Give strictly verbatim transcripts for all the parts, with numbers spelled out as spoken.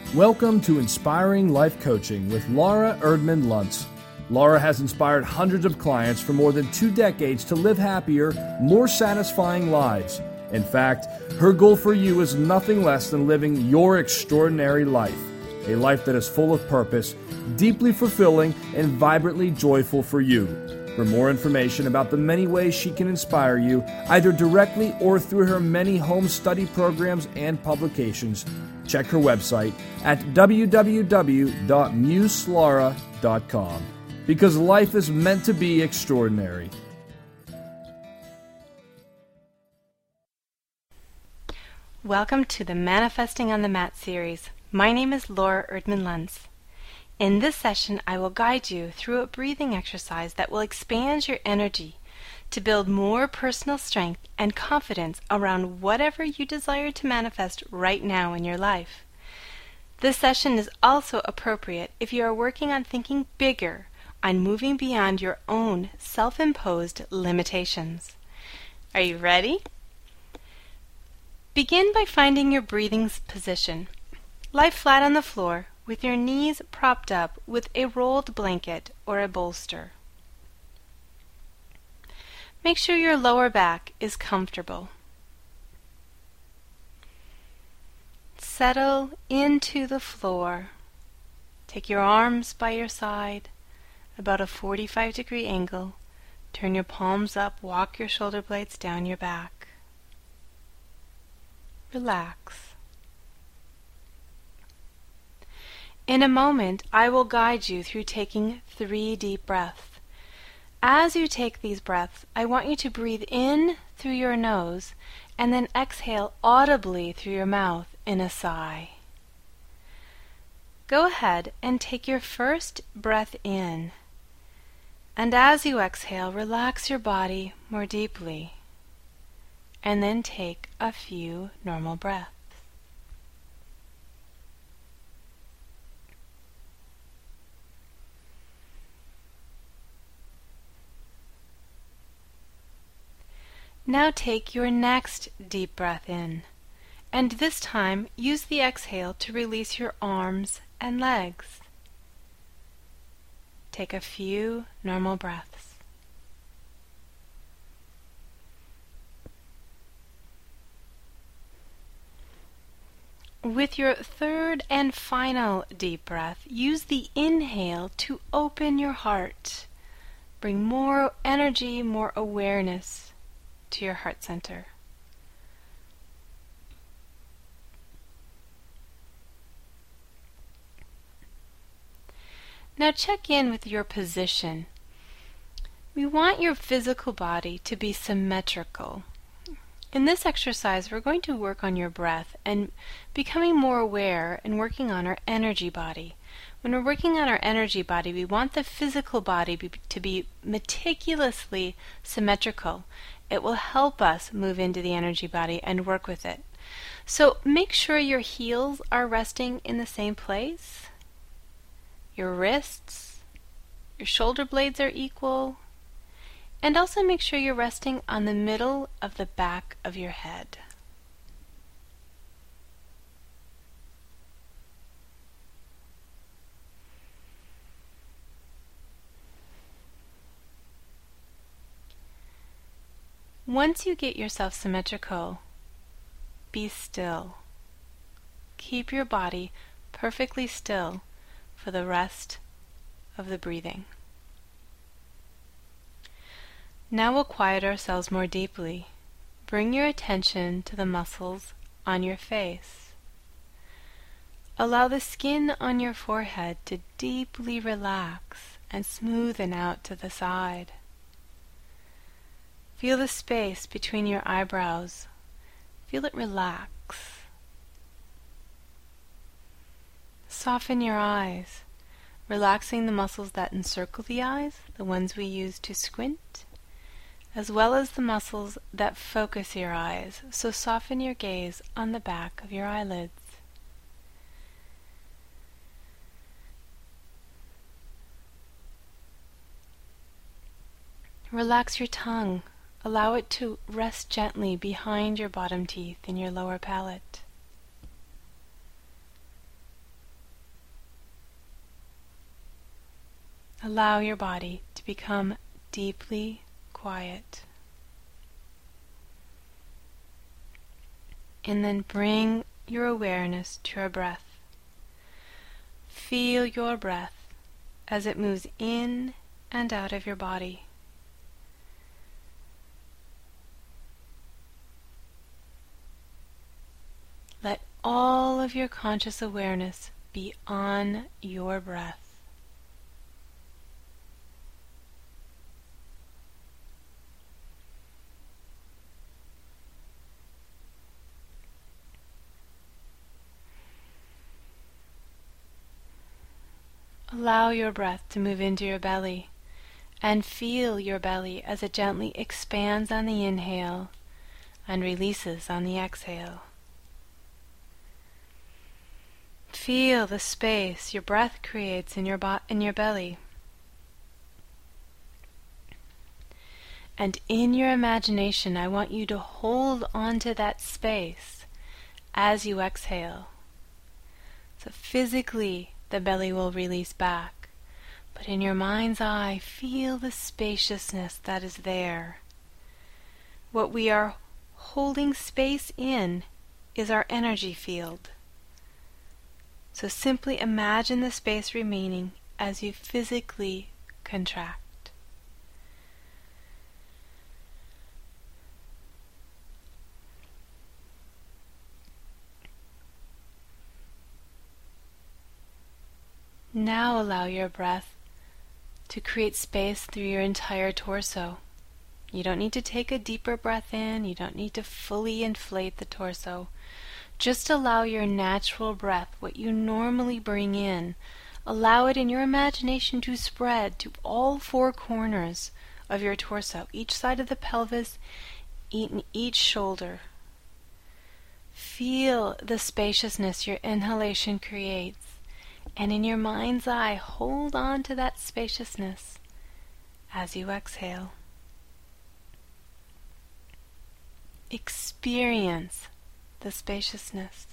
Welcome to Inspiring Life Coaching with Laura Erdman Luntz. Laura has inspired hundreds of clients for more than two decades to live happier, more satisfying lives. In fact, her goal for you is nothing less than living your extraordinary life, a life that is full of purpose, deeply fulfilling, and vibrantly joyful for you. For more information about the many ways she can inspire you, either directly or through her many home study programs and publications, check her website at w w w dot muse laura dot com. Because life is meant to be extraordinary. Welcome to the Manifesting on the Mat series. My name is Laura Erdman Luntz. In this session, I will guide you through a breathing exercise that will expand your energy to build more personal strength and confidence around whatever you desire to manifest right now in your life. This session is also appropriate if you are working on thinking bigger, on moving beyond your own self-imposed limitations. Are you ready? Begin by finding your breathing position. Lie flat on the floor with your knees propped up with a rolled blanket or a bolster. Make sure your lower back is comfortable. Settle into the floor. Take your arms by your side, about a forty-five degree angle. Turn your palms up, walk your shoulder blades down your back. Relax. In a moment, I will guide you through taking three deep breaths. As you take these breaths, I want you to breathe in through your nose and then exhale audibly through your mouth in a sigh. Go ahead and take your first breath in. And as you exhale, relax your body more deeply. And then take a few normal breaths. Now take your next deep breath in. And this time, use the exhale to release your arms and legs. Take a few normal breaths. With your third and final deep breath, use the inhale to open your heart. Bring more energy, more awareness to your heart center. Now check in with your position. We want your physical body to be symmetrical. In this exercise, we're going to work on your breath and becoming more aware and working on our energy body. When we're working on our energy body, we want the physical body be, to be meticulously symmetrical. It will help us move into the energy body and work with it. So make sure your heels are resting in the same place. Your wrists, your shoulder blades are equal, and also make sure you're resting on the middle of the back of your head. Once you get yourself symmetrical, be still. Keep your body perfectly still for the rest of the breathing. Now we'll quiet ourselves more deeply. Bring your attention to the muscles on your face. Allow the skin on your forehead to deeply relax and smoothen out to the side. Feel the space between your eyebrows. Feel it relax. Soften your eyes, relaxing the muscles that encircle the eyes, the ones we use to squint, as well as the muscles that focus your eyes, so soften your gaze on the back of your eyelids. Relax your tongue. Allow it to rest gently behind your bottom teeth in your lower palate. allow your body to become deeply quiet. And then bring your awareness to your breath. Feel your breath as it moves in and out of your body. Let all of your conscious awareness be on your breath. Allow your breath to move into your belly and feel your belly as it gently expands on the inhale and releases on the exhale. Feel the space your breath creates in your bo- in your belly. And in your imagination, I want you to hold on to that space as you exhale. So physically, the belly will release back, but in your mind's eye, feel the spaciousness that is there. What we are holding space in is our energy field. So simply imagine the space remaining as you physically contract. Now allow your breath to create space through your entire torso. You don't need to take a deeper breath in, you don't need to fully inflate the torso. Just allow your natural breath, what you normally bring in, allow it in your imagination to spread to all four corners of your torso, each side of the pelvis, each shoulder. Feel the spaciousness your inhalation creates, and in your mind's eye, hold on to that spaciousness as you exhale. Experience the spaciousness.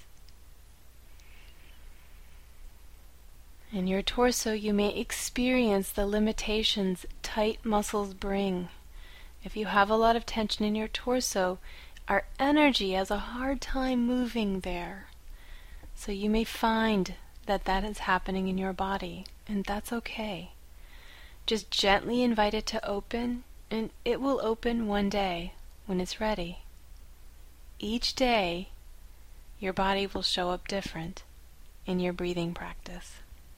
In your torso, you may experience the limitations tight muscles bring. If you have a lot of tension in your torso, our energy has a hard time moving there. So you may find that that is happening in your body, and that's okay. Just gently invite it to open, and it will open one day when it's ready. Each day, your body will show up different in your breathing practice.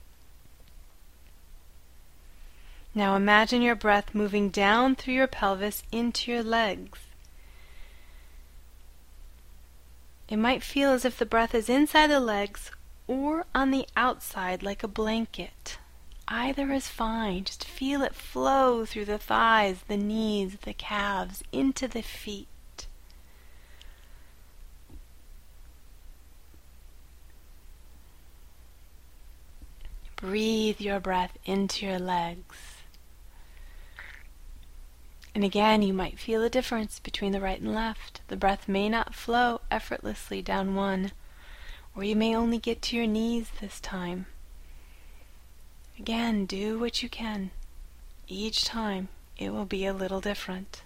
Now imagine your breath moving down through your pelvis into your legs. It might feel as if the breath is inside the legs or on the outside like a blanket. Either is fine. Just feel it flow through the thighs, the knees, the calves, into the feet. Breathe your breath into your legs. And again, you might feel a difference between the right and left. The breath may not flow effortlessly down one, or you may only get to your knees this time. Again, do what you can. Each time, it will be a little different.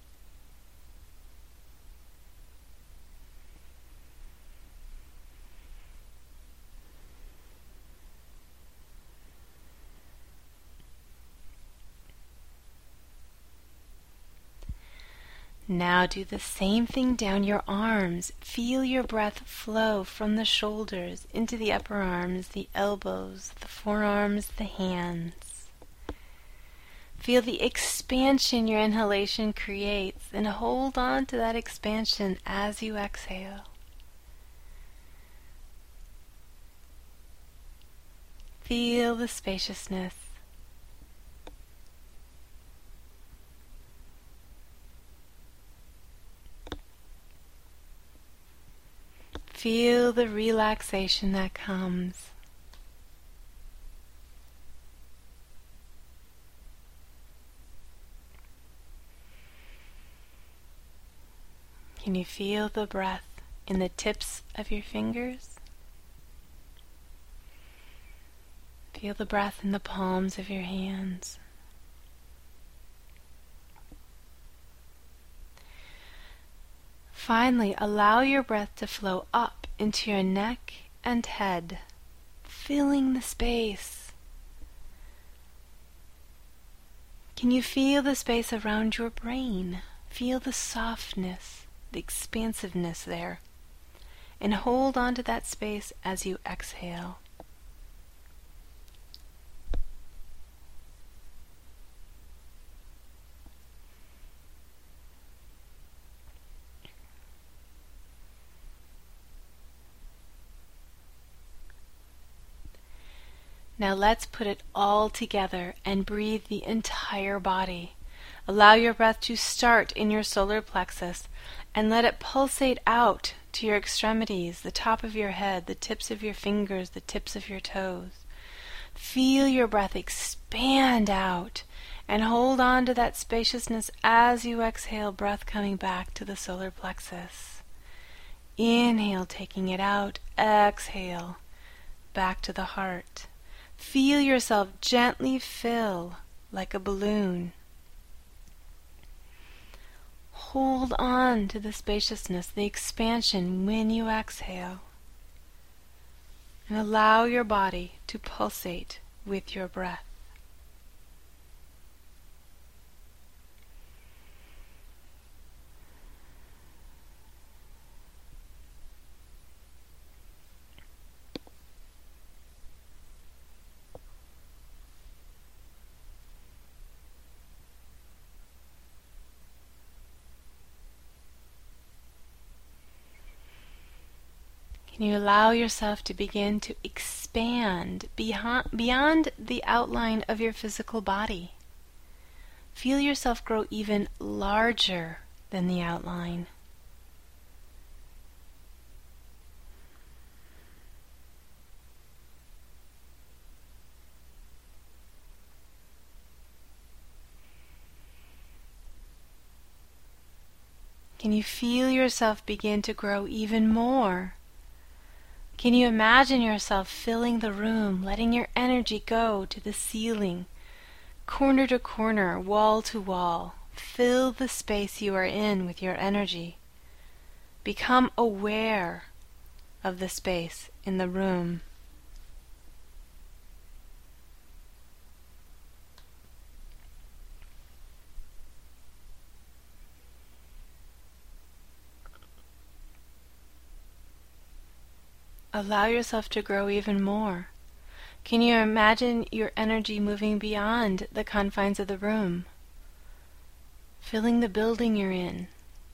Now do the same thing down your arms. Feel your breath flow from the shoulders into the upper arms, the elbows, the forearms, the hands. Feel the expansion your inhalation creates, and hold on to that expansion as you exhale. Feel the spaciousness. Feel the relaxation that comes. Can you feel the breath in the tips of your fingers? Feel the breath in the palms of your hands. Finally, allow your breath to flow up into your neck and head, filling the space. Can you feel the space around your brain? Feel the softness, the expansiveness there. And hold on to that space as you exhale. Now let's put it all together and breathe the entire body. Allow your breath to start in your solar plexus and let it pulsate out to your extremities, the top of your head, the tips of your fingers, the tips of your toes. Feel your breath expand out and hold on to that spaciousness as you exhale, breath coming back to the solar plexus. Inhale, taking it out. Exhale, back to the heart. Feel yourself gently fill like a balloon. Hold on to the spaciousness, the expansion when you exhale. And allow your body to pulsate with your breath. Can you allow yourself to begin to expand beyond, beyond the outline of your physical body? Feel yourself grow even larger than the outline. Can you feel yourself begin to grow even more? Can you imagine yourself filling the room, letting your energy go to the ceiling, corner to corner, wall to wall? Fill the space you are in with your energy. Become aware of the space in the room. Allow yourself to grow even more. Can you imagine your energy moving beyond the confines of the room, filling the building you're in,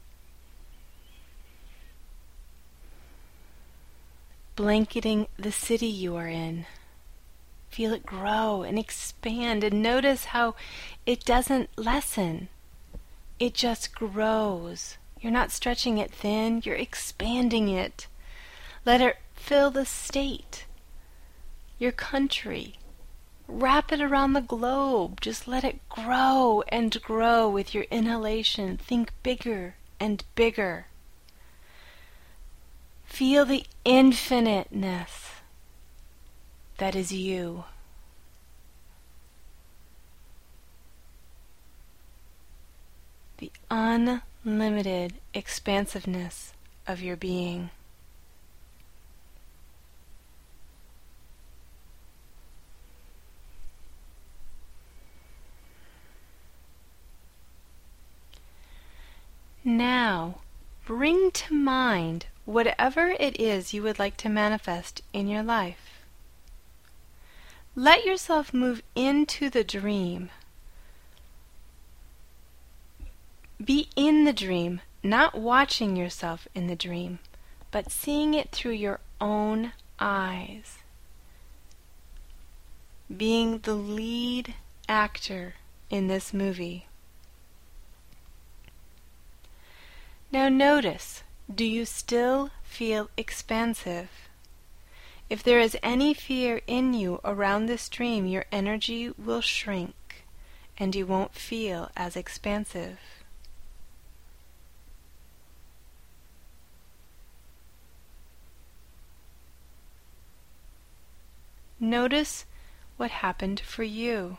blanketing the city you are in? Feel it grow and expand, and notice how it doesn't lessen. It just grows. You're not stretching it thin, you're expanding it. Let it fill the state, your country. Wrap it around the globe. Just let it grow and grow with your inhalation. Think bigger and bigger. Feel the infiniteness that is you. The unlimited expansiveness of your being. Now, bring to mind whatever it is you would like to manifest in your life. Let yourself move into the dream. Be in the dream, not watching yourself in the dream, but seeing it through your own eyes. Being the lead actor in this movie. Now notice, do you still feel expansive? If there is any fear in you around this dream, your energy will shrink and you won't feel as expansive. Notice what happened for you.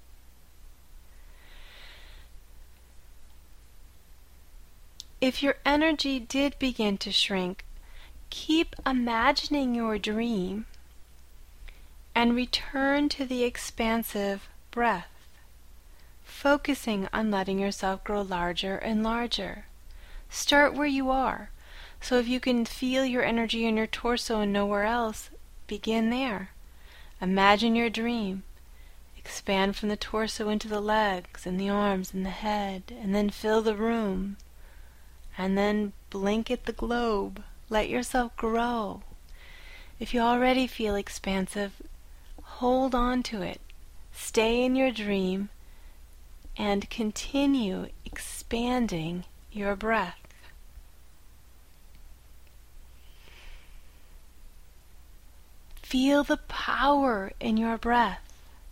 If your energy did begin to shrink, keep imagining your dream and return to the expansive breath, focusing on letting yourself grow larger and larger. Start where you are. So if you can feel your energy in your torso and nowhere else, begin there. Imagine your dream. Expand from the torso into the legs and the arms and the head, and then fill the room. And then blanket the globe. Let yourself grow. If you already feel expansive, hold on to it. Stay in your dream and continue expanding your breath. Feel the power in your breath.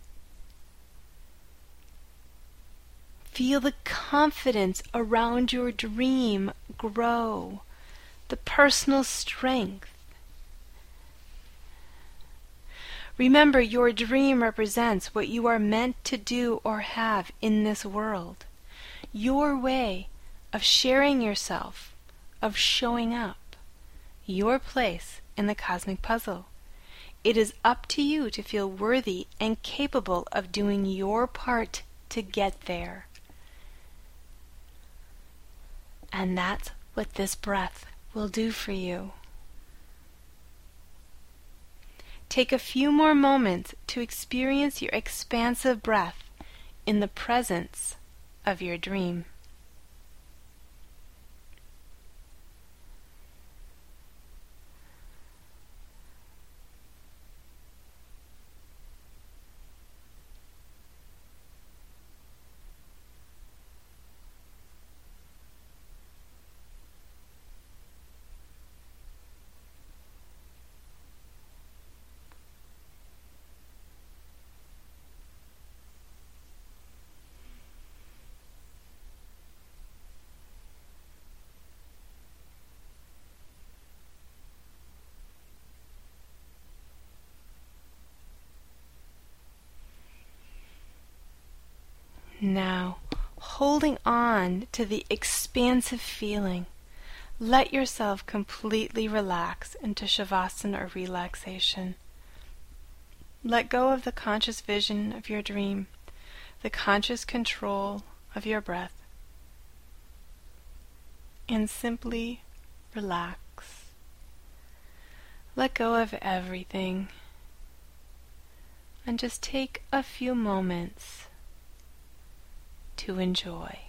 Feel the confidence around your dream grow, the personal strength. Remember, your dream represents what you are meant to do or have in this world. Your way of sharing yourself, of showing up, your place in the cosmic puzzle. It is up to you to feel worthy and capable of doing your part to get there. And that's what this breath will do for you. Take a few more moments to experience your expansive breath in the presence of your dream. Now, holding on to the expansive feeling, let yourself completely relax into Shavasana or relaxation. Let go of the conscious vision of your dream, the conscious control of your breath, and simply relax. Let go of everything and just take a few moments to enjoy.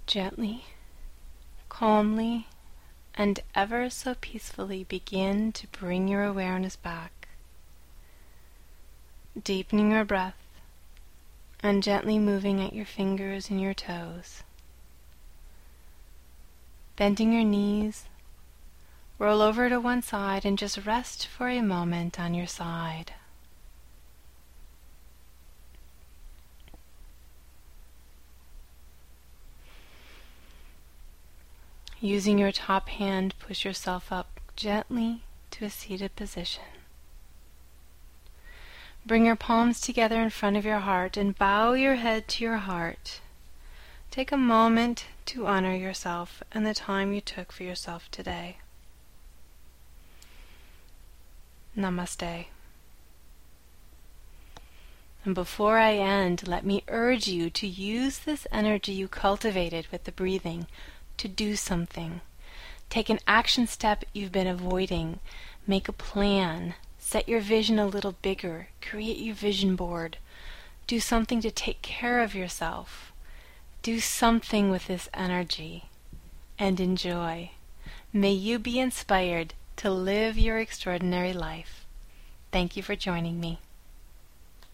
Gently, calmly, and ever so peacefully begin to bring your awareness back, deepening your breath and gently moving at your fingers and your toes. Bending your knees, roll over to one side and just rest for a moment on your side. Using your top hand, push yourself up gently to a seated position. Bring your palms together in front of your heart and bow your head to your heart. Take a moment to honor yourself and the time you took for yourself today. Namaste. And before I end, let me urge you to use this energy you cultivated with the breathing to do something. Take an action step you've been avoiding. Make a plan. Set your vision a little bigger. Create your vision board. Do something to take care of yourself. Do something with this energy and enjoy. May you be inspired to live your extraordinary life. Thank you for joining me.